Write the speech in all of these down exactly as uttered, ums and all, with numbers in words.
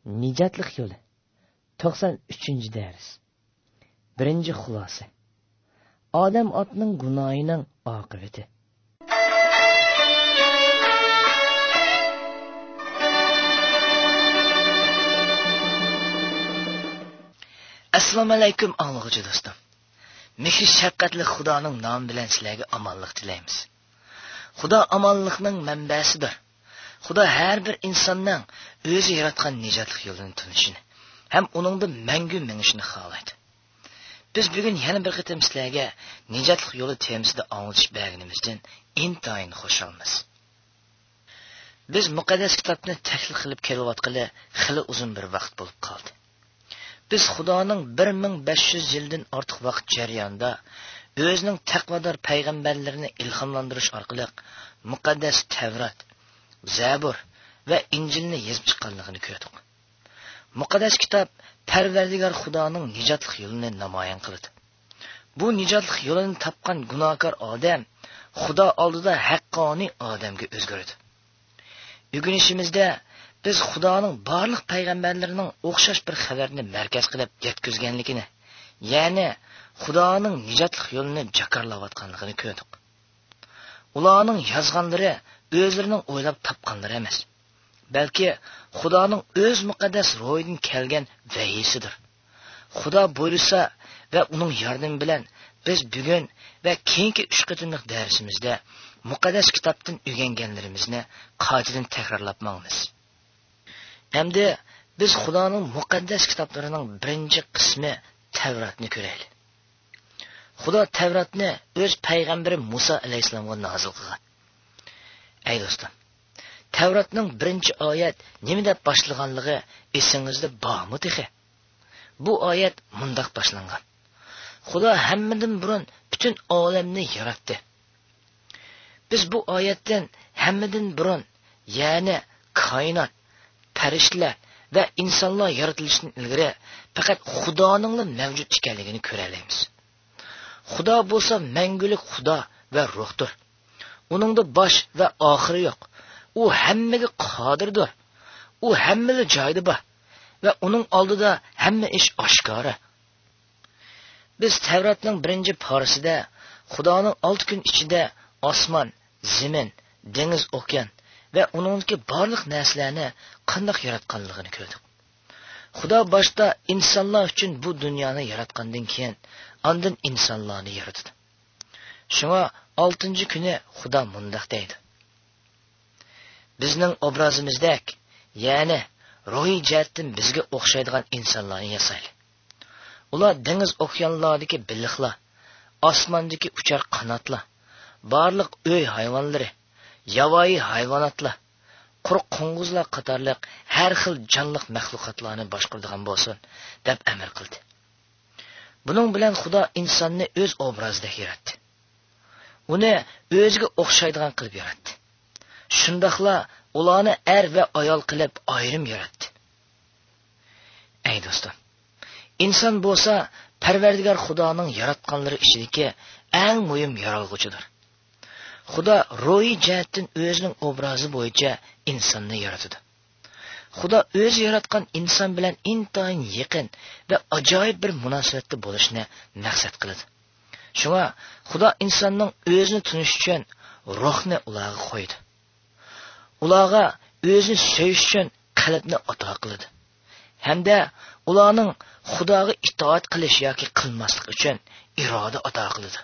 Nijatlik yo'li. to'qson uchinchi dars. Birinchi xulosa. Odam otning gunohining oqibati. Assalomu alaykum anglag'uchi do'stim. Mehr shafqatli Xudoning nomi bilan sizlarga omonlik tilaymiz. Xudo omonlikning manbasidir. Xudo har bir insonning o'zi yaratgan nijotlik yo'lini tunishini ham uningda mangu minishini xohlaydi. Biz bugun yana bir qitim sizlarga nijotlik yo'li temasida anglatish berganimizdan intayin xursandmiz. Biz muqaddas kitobni tahlil qilib kelayotgani xili uzun bir vaqt bo'lib qoldi. Biz Xudoning bir ming besh yuz yildan ortiq vaqt jarayonida o'zining taqvodor payg'ambarlarini ilhomlantirish orqali muqaddas Tavrat, Zabur va Injilni yozib chiqqanligini ko'rdik. Muqaddas kitob Parvardigor Xudoning nijotlik yo'lini namoyon qildi. Bu nijotlik yo'lini topgan gunohkor odam Xudo oldida haqqoniy odamga o'zgardi. Bugunishimizda biz Xudoning barliq payg'ambarlarining o'xshash bir xabarni markaz qilib yetkazganligini, ya'ni Xudoning nijotlik yo'lini jakarlayotganligini ko'rdik. Ularning yozganlari o'zlarining o'ylab topganlari emas, balki Xudoning o'z muqaddas ro'yidan kelgan vahiysidir. Xudo buyursa va uning yordami bilan biz bugun va keyingi uch qatimliq darsimizda muqaddas kitobdan o'rganganlarimizni qaytadan takrorlabmoqmiz. Endi biz Xudoning muqaddas kitoblarining birinchi qismi Tavratni ko'raylik. Xudo Tavratni o'z payg'ambari Musa alayhisalomga nozil qilgan. Ey do'stim, Tavratning birinchi oyat nima deb boshlanganligi esingizda bormi texi? Bu oyat mundaq boshlangan. Xudo hammadan burun butun olamni yaratdi. Biz bu oyatdan hammadan burun, ya'ni koinot, farishtalar va insonlar yaratilishidan ilgari faqat Xudoning mavjud ekanligini ko'ramiz. Xudo bo'lsa mangulik Xudo va ruhdir. Uningda bosh va oxiri yo'q. U hammaga qodirdir. U hammaga joyida bor va uning oldida hamma ish oshkora. Biz Tavratning birinchi parasida Xudoning olti kun ichida osmon, zamin, dengiz, okean va uningdagi barliq narsalarni qanday yaratganligini ko'rdik. Xudo boshda insonlar uchun bu dunyoni yaratgandan keyin ondan insonlarni yaratdi. Shunga oltinchi kuni Xudo mundaq deydi: bizning obrazimizdek, ya'ni ruhiy jihatdan bizga o'xshaydigan insonlarni yasaylik. Ular dengiz okeanlardagi biliqlar, osmondagi uchar qanotlar, barliq uy hayvonlari, yovvoyi hayvonotlar, quruq qo'ng'izlar qatorliq har xil jonliq maxluqotlarni boshqaradigan bo'lsin deb amr qildi. Buning bilan Xudo insonni o'z obrazida yaratdi. Uni o'ziga o'xshaydigan qilib yaratdi. Shundaqla ularni er va ayol qilib ayrim yaratdi. Ey do'stim, inson bo'lsa Parvardigor Xudoning yaratganlari ichidagi eng muhim yaralg'uchidir. Xudo ruhiy jihatdan o'zining obrazi bo'yicha insonni yaratdi. Xudo o'zi yaratgan inson bilan intayin yaqin va ajoyib bir munosabatda bo'lishni maqsad qiladi. Shunga Xudo insonning o'zini tunish uchun ruhni ularga qo'ydi. Ularga o'zini sevish uchun qalbni ato qildi. Hamda ularning Xudoga itoat qilish yoki qilmaslik uchun iroda ato qildi.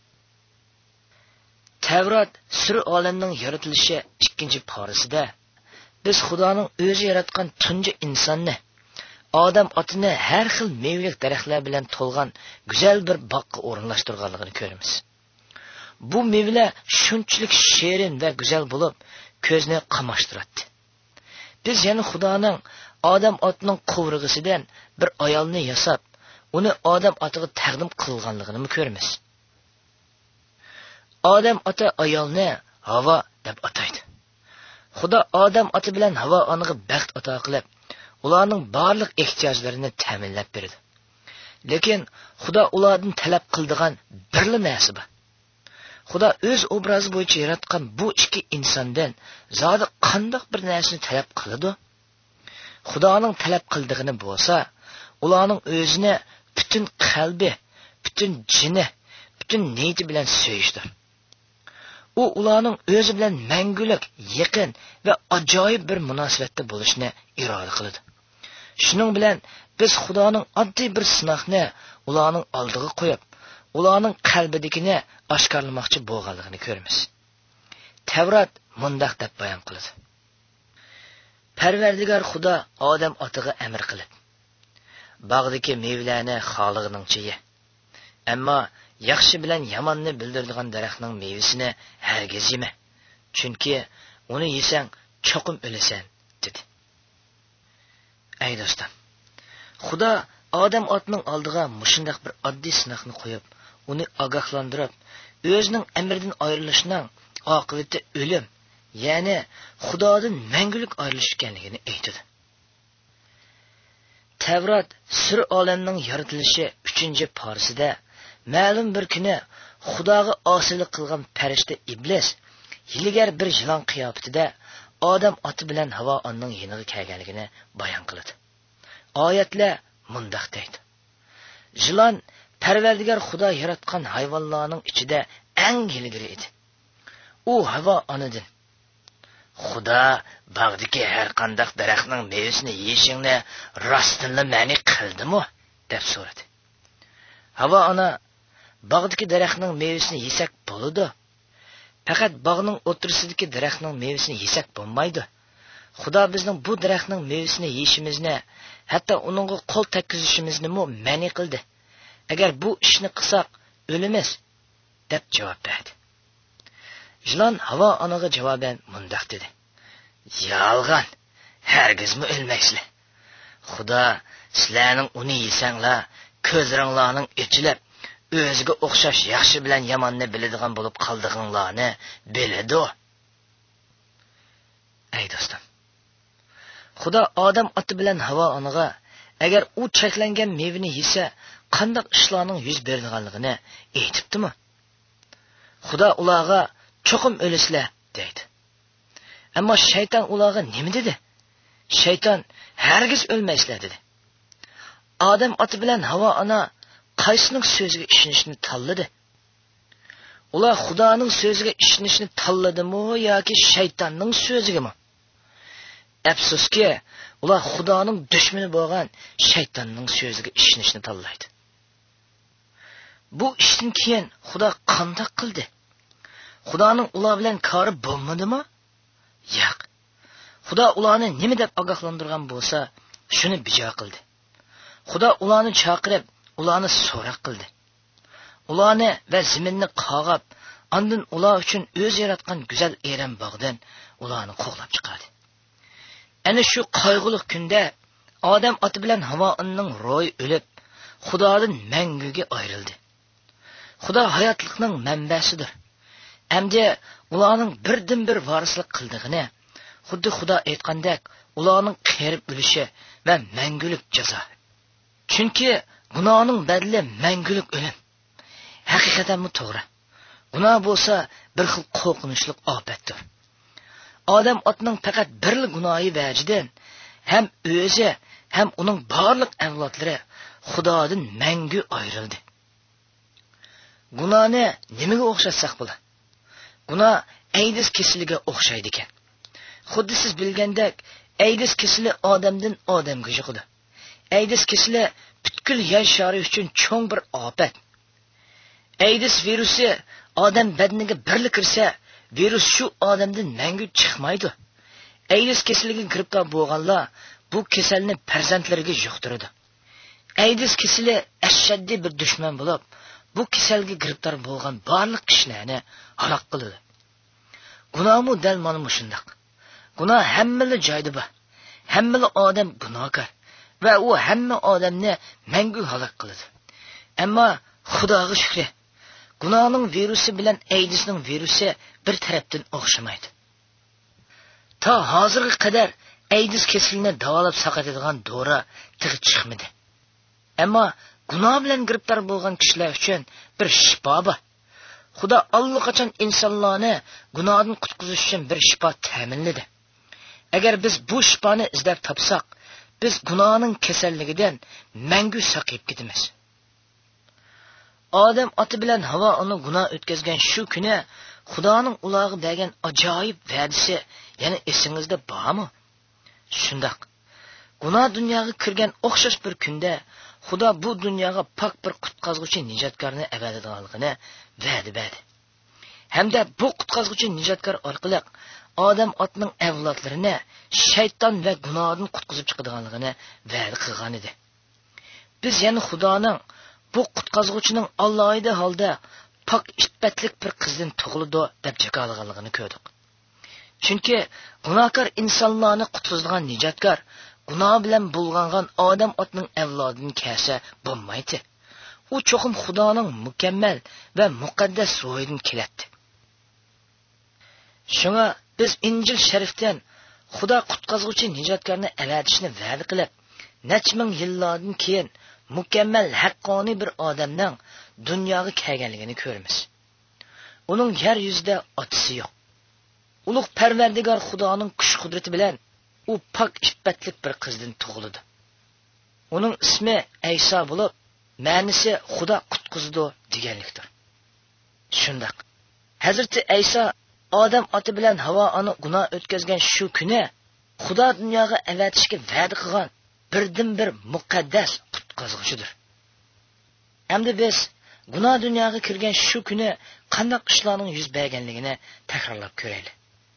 Tavrat sir olamning yaratilishi ikkinchi parasida biz Xudoning o'zi yaratgan tunji insonni, odam otini har xil mevalik daraxtlar bilan to'lgan go'zal bir boqqa o'rinlashtirganligini ko'ramiz. Bu mevlar shunchalik shirin va go'zal bo'lib, ko'zni qamashtiradi. Biz yana Xudoning odam otining qo'vrig'isidan bir ayolni yasab, uni odam otiga taqdim qilganligini ko'ramiz. Odam ota ayolni Havo deb ataydi. Xudo odam oti bilan Havo oniga baxt ato qilib, ularning barliq ehtiyojlarini ta'minlab berdi. Lekin Xudo ulardan talab qildigan birla narsa bor. Xudo o'z obrazi bo'yicha yaratgan bu ikki insondan zodi qanday bir narsani talab qiladi? Xudoning talab qildig'ini bo'lsa, ularning o'zini butun qalbi, butun jini, butun niyati bilan sevishdir. U ularning o'zi bilan mangulik, yaqin va ajoyib bir munosabatda bo'lishni iroda qiladi. Shuning bilan biz Xudoning oddiy bir sinoqni ularning oldiga qo'yib, ularning qalbidagini oshkorlamoqchi bo'lganligini ko'ramiz. Tavrat mundaq deb bayon qiladi. Parvardigor Xudo odam otiga amr qilib, bog'dagi mevlarni xoliqningcha ye. Ammo yaxshi bilan yomonni bildiradigan daraxtning mevasini hargiz yema. Chunki uni yesang cho'qim o'lasan, dedi. Ey do'stim, Xudo odam otning oldiga mushundaq bir oddiy sinoqni qo'yib, uni ogohlantirib, o'zining amridan ayrilishning oqibati o'lim, ya'ni Xudodan mangulik ayrilish ekanligini aytadi. Tavrat sir olamning yaratilishi uchinchi parasida ma'lum bir kuni Xudoga osilik qilgan farishta iblis hilgar bir yilon qiyofatida odam oti bilan Havo onning yeniga kelganligini bayon qiladi. Oyatlar mundaq deydi. Yilon Parvardigor Xudo yaratgan hayvonlarning ichida eng hilgiri edi. U Havo onadan Xudo bog'dagi har qanday daraxtning mevasini yeyishingni rostdanla ma'ni qildimi deb so'radi. Havo ona bog'dagi daraxtning mevasini yesak bo'ladi. Faqat bog'ning o'tirsidagi daraxtning mevasini yesak bo'lmaydi. Xudo bizning bu daraxtning mevasini yeyishimizni, hatto uningga qo'l tekkizishimizni mo ma'ni qildi. Agar bu ishni qilsak, o'limiz deb javob berdi. Yilon Havo onaga javoban mundaq dedi. Yolg'on, hargizmi o'lmaysizlar. Xudo sizlarning uni yesanglar, ko'zlaringlarning ochilib, o'ziga o'xshash yaxshi bilan yomonni biladigan bo'lib qoldig'inglarni biladi. Ey do'stim, Xudo odam oti bilan Havo onaga agar u cheklangan mevani yesa, qanday ishlarning yuz berganligini aytibdimi? Xudo ularga cho'qim o'lisizlar deydi. Ammo shayton ularga nima dedi? Shayton hargiz o'lmaysizlar dedi. Odam oti bilan Havo ona qaysining so'ziga ishonishni tanladi? Ular Xudoning so'ziga ishonishni tanladimi yoki shaytonning so'zigami? Afsuski, ular Xudoning dushmani bo'lgan shaytonning so'ziga ishonishni tanlaydi. Bu ishdan keyin Xudo qanday qildi? Xudoning ular bilan kori bo'lmadimi? Yo'q. Xudo ularni nima deb ogohlantirgan bo'lsa, shuni bijo qildi. Xudo ularni chaqirib, ularni so'roq qildi. Ularni va zaminni qog'ab, ondan ular uchun o'zi yaratgan go'zal eram bog'dan ularni qo'g'lab chiqardi. Ana shu qayg'uli kunda odam oti bilan Havoning ro'yi o'lib, Xudodan manguga ayrildi. Xudo hayotlikning manbasidir. Hamda ularning birdan-bir varislik qildig'ini, xuddi Xudo aytgandek, ularning qirib o'lishi va mangulik jazo. Chunki gunohning badli mangulik o'lim. Haqiqatanmi to'g'ri? Gunoh bo'lsa bir xil qo'rqinchli ofatdir. Odam otning faqat bir gunohi vajidan ham o'zi, ham uning barliq avlodlari Xudodan mangu ayrildi. Gunohni nimaga o'xshatsak bo'lar? Gunoh aydis kasaliga o'xshaydi ekan. Xuddi siz bilgandek, aydis kasali odamdan odamga yuqadi. Aydis kasali butkul yer shari uchun cho'ng bir ofat. Aydis virusi odam badaniga birli kirsa, virus shu odamdan mangu chiqmaydi. Aydis kasaliga giribdor bo'lganlar bu kasalni farzandlariga yuqtiradi. Aydis kasali ashaddiy bir dushman bo'lib, bu kasalga giribdor bo'lgan barliq kishilarni halok qiladi. Gunohmu dal mana shundoq. Gunoh hamma joyda bor. Hamma odam gunohkor va u hamma odamni mangu halok qiladi. Ammo Xudoga shukr, gunohning virusi bilan aydisning virusi bir tarafdan o'xshamaydi. Ta hozirga qadar aydis kasalini davolab saqlaydigan dori tig' chiqmadi. Ammo gunoh bilan giribdor bo'lgan kishilar uchun bir shifo bor. Xudo allaqachon insonlarni gunohdan qutqizish uchun bir shifo ta'minladi. Agar biz bu shifoni izlab topsak, biz gunohning kasalligidan mangu saqib ketamiz. Odam oti bilan havo uni gunoh o'tkazgan shu kuni Xudoning ularga bergan ajoyib va'dasi yana esingizda bormi? Shundoq. Gunoh dunyoga kirgan o'xshash bir kunda Xudo bu dunyoga pok bir qutqazuvchi nijotkorni avaydiganligini va'da berdi. Hamda bu qutqazuvchi nijotkor orqali odam otning avlodlarini shayton va gunohdan qutqizib chiqadiganligini va'da qilgan edi. Biz yana Xudoning bu qutqazuvchining Allohida holda pok ishbatlik bir qizdan tug'ildi deb jakalaganligini ko'rdik. Chunki gunohkor insonlarni qutqizadigan nijotkor gunoh bilan bulg'angan odam otning avlodidan kelsa bo'lmaydi. U cho'qim Xudoning mukammal va muqaddas ruhidan keladi. Shunga biz Injil sharifdan Xudo qutqazuvchi nijotkorni avatishni va'da qilib, necha ming yillardan keyin mukammal haqqoniy bir odamning dunyoga kelganligini ko'ramiz. Uning yer yuzida otasi yo'q. Ulug' Parvardigor Xudoning kuch-qudrati bilan u pok ishbatlik bir qizdan tug'ildi. Uning ismi Ayso bo'lib, ma'nosi Xudo qutqizdi deganlikdir. Shundoq. Hazrati Ayso odam oti bilan havo oni gunoh o'tkazgan shu kuni Xudo dunyoga avatishga va'da qilgan birdan bir muqaddas qutqazuvchidir. Endi biz gunoh dunyoga kirgan shu kuni qanday ishlarning yuz berganligini takrorlab ko'raylik.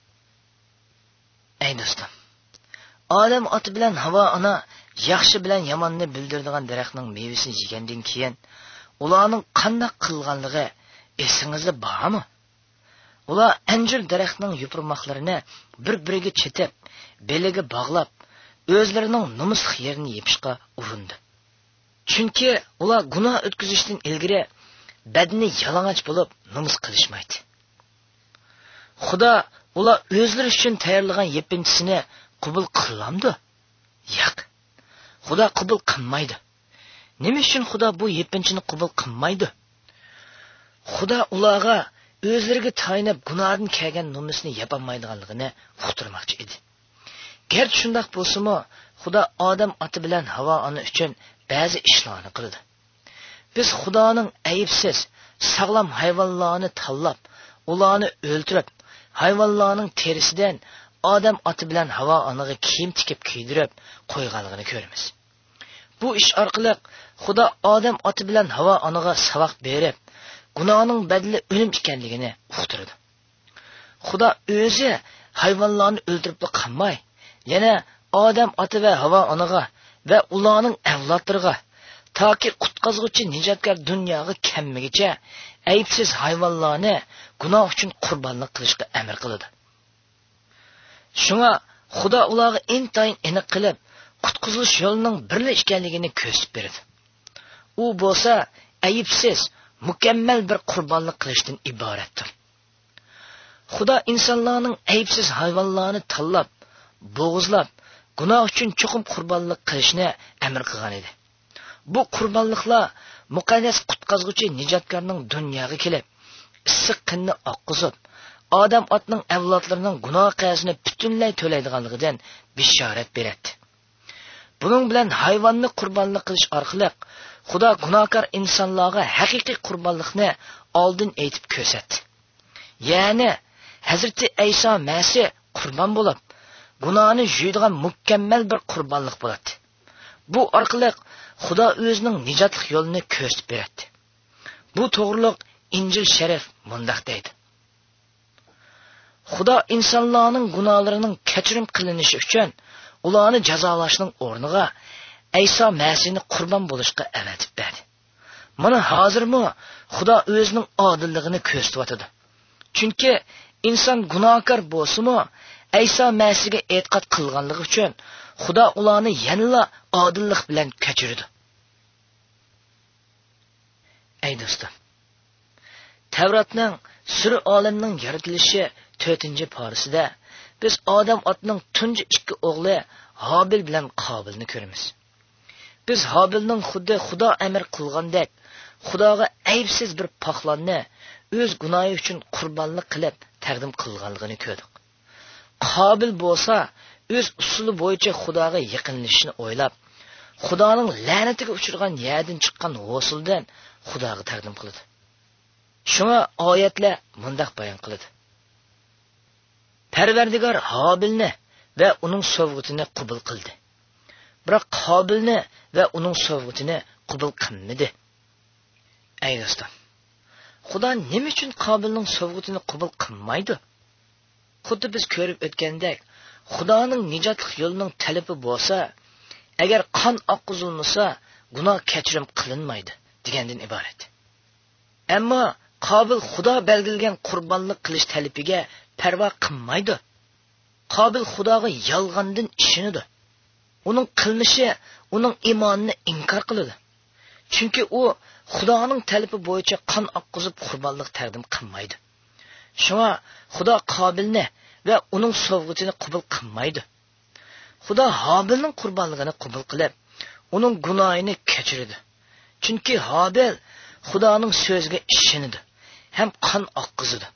Ey do'stim, odam oti bilan havo ona yaxshi bilan yomonni bildiradigan daraxtning mevasini yegandan keyin ularning qanday qilganligi esingizda bormi? Ular anjir daraxtning yupurmoqlarini bir-biriga chetib, beliga bog'lab, o'zlarining nomus yerini yepishga urindi. Chunki ular gunoh o'tkazishdan ilgari badni yalang'och bo'lib nomus qilishmaydi. Xudo ular o'zlari uchun tayyorlagan yepinchisini qabul qilamdi? Yo'q. Xudo qabul qilmaydi. Nima uchun Xudo bu yepinchini qabul qilmaydi? Xudo ularga o'zlariga tayinib gunohdan kelgan nomusni yapolmaydiganligini uqtirmoqchi edi. Garchi shundoq bo'lsa-mu, Xudo odam oti bilan havo ona uchun ba'zi ishlarni qildi. Biz Xudoning ayibsiz, sog'lom hayvonlarni tanlab, ularni o'ldirib, hayvonlarning terisidan odam oti bilan havo onaga kiyim tikib kiydirib qo'yganligini ko'ramiz. Bu ish orqali Xudo odam oti bilan havo onaga savoq berib, gunohning badli o'lim ekanligini uqtirdi. Xudo o'zi hayvonlarni o'ldirib qolmay, yana odam oti va havo onaga va ularning avlodlariga toki qutqazuvchi nijotkor dunyoga kelmagicha aybsiz hayvonlarni gunoh uchun qurbonlik qilishga amr qildi. Shunga Xudo ularga intayin aniq qilib, qutqizish yo'lining birli ekanligini ko'rsatib berdi. U bo'lsa aybsiz, mukammal bir qurbonlik qilishdan iboratdir. Xudo insonlarning aybsiz hayvonlarni tanlab, bo'g'izlab, gunoh uchun cho'qim qurbonlik qilishni amr qilgan edi. Bu qurbonliklar muqaddas qutqazuvchi nijotkorning dunyoga kelib, issiq qinni oqqizib, odam otning avlodlarining gunoh qazini butunlay to'laydiganligidan bishorat beradi. Buning bilan hayvonni qurbonlik qilish orqali Xudo gunohkor insonlarga haqiqiy qurbonlikni oldin aytib ko'rsatdi. Ya'ni Hazrati Ayso Masih qurbon bo'lib, gunohni yuydigan mukammal bir qurbonlik bo'ladi. Bu orqali Xudo o'zining nijotlik yo'lini ko'rsatib beradi. Bu to'g'riliq Injil sharif mundaq deydi. Xudo insonlarning gunohlarining kechirim qilinishi uchun ularni jazolashning o'rniga Ayso Masihni qurbon bo'lishga avatib berdi. Mana hozirmi Xudo o'zining odilligini ko'rsatyotdi. Chunki inson gunohkor bo'lsa-mu, Ayso Masihga e'tiqod qilganligi uchun Xudo ularni yanada odillik bilan kechirdi. Ey do'stim, Tavratning suri olamning yaratilishi to'rtinchi parasida biz odam otning tunji ikki o'g'li Hobil bilan Qobilni ko'ramiz. Biz Hobilning xuddi Xudo amr qilgandek Xudoga aybsiz bir poxlonni o'z gunohi uchun qurbonlik qilib taqdim qilganligini ko'rdik. Qobil bo'lsa o'z usuli bo'yicha Xudoga yaqinlashishni o'ylab, Xudoning la'natiga uchragan yerdan chiqqan g'usuldan Xudoga taqdim qildi. Shunga oyatlar mundaq bayon qiladi. Parvardigor Hobilni va uning sovg'atini qabul qildi. Biroq Qobilni va uning sovg'atini qabul qilmadi. Ey do'stlar, Xudo nima uchun Qobilning sovg'atini qabul qilmaydi? Xuddi biz ko'rib o'tgandek, Xudoning nijotlik yo'lining talabi bo'lsa, agar qon oqizilmasa, gunoh kechirim qilinmaydi degandan iborat. Ammo Qobil Xudo belgilagan qurbonlik qilish talabiga parvo qilmaydi. Qobil Xudoga yolg'ondan ishonadi. Uning qilmishi uning iymonini inkor qiladi. Chunki u Xudoning talabi bo'yicha qon oqizib qurbonlik taqdim qilmaydi. Shunga Xudo Qobilni va uning sovg'atini qabul qilmaydi. Xudo Hobilning qurbonligini qabul qilib, uning gunohini kechirdi. Chunki Hobil Xudoning so'ziga ishonadi ham qon oqizdi.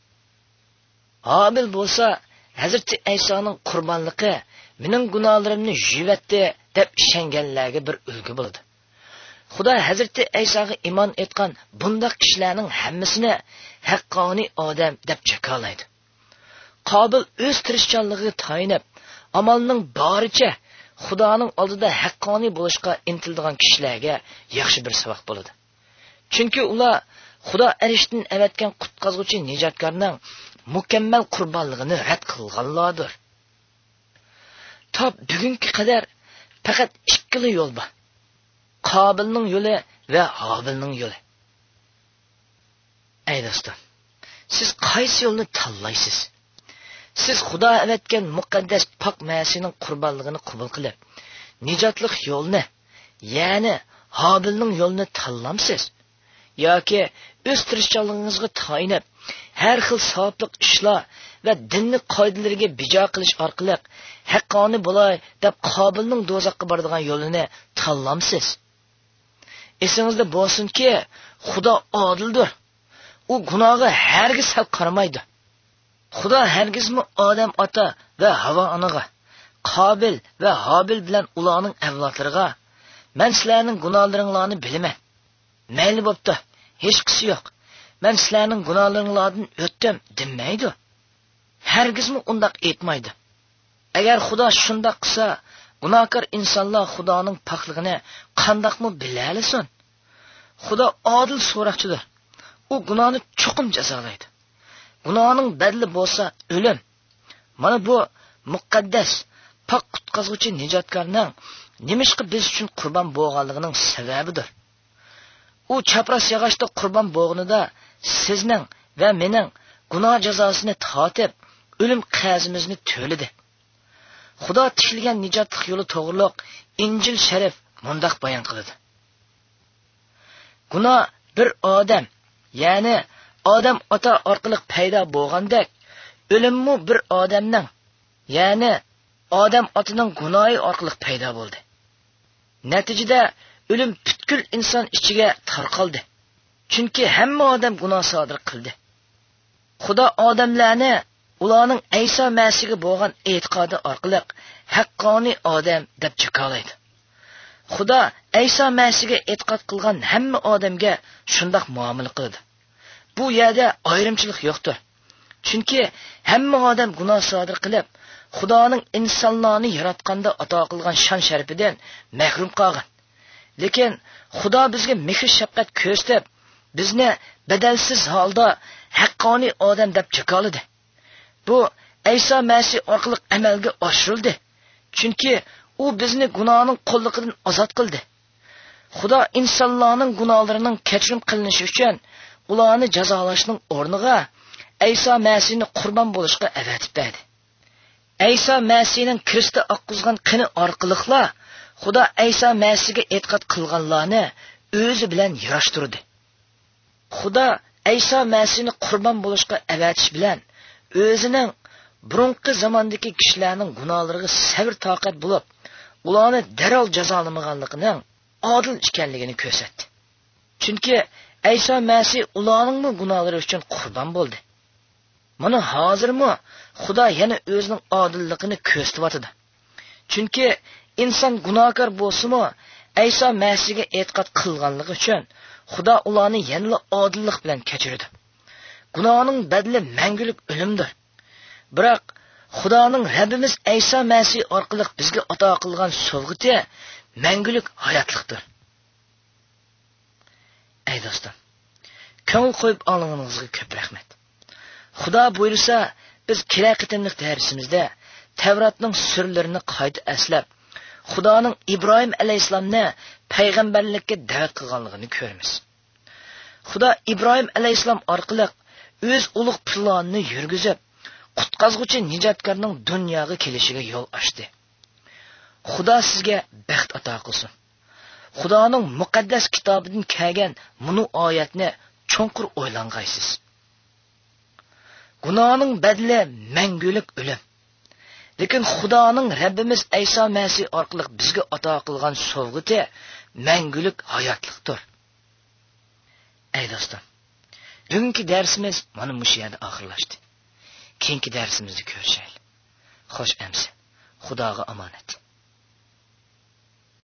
Hobil bo'lsa, Hazrat Aysoning qurbonligi mening gunohlarimni yuvatdi deb ishonganlarga bir ulgu bo'ldi. Xudo Hazrat Aysoga iymon etgan bunday kishilarning hammasini haqqoniy odam deb jakolaydi. Qobil o'z tirishchanligiga tayinib, amalning boricha Xudoning oldida haqqoniy bo'lishga intiladigan kishilarga yaxshi bir saboq bo'ladi. Chunki ular Xudo arishdan avatgan qutqazuvchi nijotkorning mukammal qurbonligini rad qilganlardir. Top bugunga qadar faqat ikkili yo'l bor. Qobilning yo'li va Hobilning yo'li. Ey do'stlar, siz qaysi yo'lni tanlaysiz? Siz Xudo avatgan muqaddas pok Masihning qurbonligini qabul qilib, nijotlik yo'lni, ya'ni Hobilning yo'lini tanlamsiz? yoki o'z tirishchanligingizga tayinib, har xil savoblik ishlar va dinning qoidalariga bijo qilish orqali haqqoniy bo'lay deb Qobilning do'zaxga boradigan yo'lini tanlamsiz? Esingizda bo'lsinki, Xudo odildir. U gunohga hargiz sal qaramaydi. Xudo hargizmi odam ota va Havo onaga, Qobil va Hobil bilan ularning avlodlariga men sizlarning gunohlaringlarni bilaman. Mayli bo'pti, hech qisi yo'q. Men sizlarning gunohlaringlardan o'tdim demaydi. Hargizmi undaq aytmaydi. Agar Xudo shunday qilsa, gunohkor insonlar Xudoning pokligini qandoqmi bilalasin? Xudo odil so'roqchidir. U gunohni cho'qim jazolaydi. Gunohning badli bo'lsa o'lim. Mana bu muqaddas pok qutqazuvchi nijotkorning nimishqa biz uchun qurbon bo'lganligining sababidir. U chapras yog'ochda qurbon bo'lganida sizning va mening gunoh jazosini tatib, o'lim qazimizni to'ladi. Xudo tikilgan nijotlik yo'li to'g'riliq Injil sharif mundaq bayon qiladi. Gunoh bir odam, ya'ni odam ota orqali paydo bo'lgandek, o'limmi bir odamning, ya'ni odam otaning gunohi orqali paydo bo'ldi. Natijada o'lim butkul inson ichiga tarqaldi. Chunki hamma odam gunoh sodir qildi. Xudo odamlarni ularning Ayso Masihga bo'lgan e'tiqodi orqali haqqoniy odam deb jakolaydi. Xudo Ayso Masihga e'tiqod qilgan hamma odamga shundoq muomala qildi. Bu yerda ayrimchilik yo'qdir. Chunki hamma odam gunoh sodir qilib, Xudoning insonlarni yaratganda ato qilgan shon sharafidan mahrum qolgan. Lekin Xudo bizga mehr shafqat ko'rsatib, bizni badalsiz holda haqqoniy odam deb jakoladi. Bu Ayso Masih orqali amalga oshirildi. Chunki u bizni gunohning qo'lliqidan ozod qildi. Xudo insonlarning gunohlarining kechirim qilinishi uchun ularni jazolashning o'rniga Ayso Masihni qurbon bo'lishga avatib berdi. Ayso Masihning Kristda oqqizgan qini orqaliqla Xudo Ayso Masihga e'tiqod qilganlarni o'zi bilan yarashtirdi. Xudo Ayso Masihni qurbon bo'lishga avatish bilan o'zining burunqi zamondagi kishilarning gunohlariga sabr toqat bo'lib, ularni darhol jazolamaganligining odil ekanligini ko'rsatdi. Chunki Ayso Masih ularning gunohlari uchun qurbon bo'ldi. Mana hozirmi Xudo yana o'zining odilligini ko'rsatyotdi. Chunki inson gunohkor bo'lsa-mu, Ayso Masihga e'tiqod qilganligi uchun Xudo ularni yanada odillik bilan kechirdi. Gunohning badli mangulik o'limdir. Biroq Xudoning Rabbimiz Ayso Masih orqali bizga ato qilgan sovg'ati mangulik hayotlikdir. Ey do'stim, ko'ngil qo'yib olganingizga ko'p rahmat. Xudo buyursa, biz kelar qitimliq darsimizda Tavratning sirlarini qayta eslab, Xudoning Ibrohim alayhisalomni payg'ambarlikka da'vat qilganligini ko'ramiz. Xudo Ibrohim alayhisalom orqali o'z ulug' planini yurgizib, qutqazg'uchi nijotkorning dunyoga kelishiga yo'l ochdi. Xudo sizga baxt ato qilsin. Xudoning muqaddas kitobidan kelgan bunu oyatni cho'nqur o'ylangaysiz. Gunohning badli mangulik o'lim. Lekin Xudoning Rabbimiz Ayso Masih orqali bizga ato qilgan sovg'ati mangulik hayotlikdir. Ey do'stim, bugungi darsimiz mana shu yerda oxirlashdi. Keyingi darsimizda ko'rishaylik. Xo'sh, amsi. Xudoga omonat.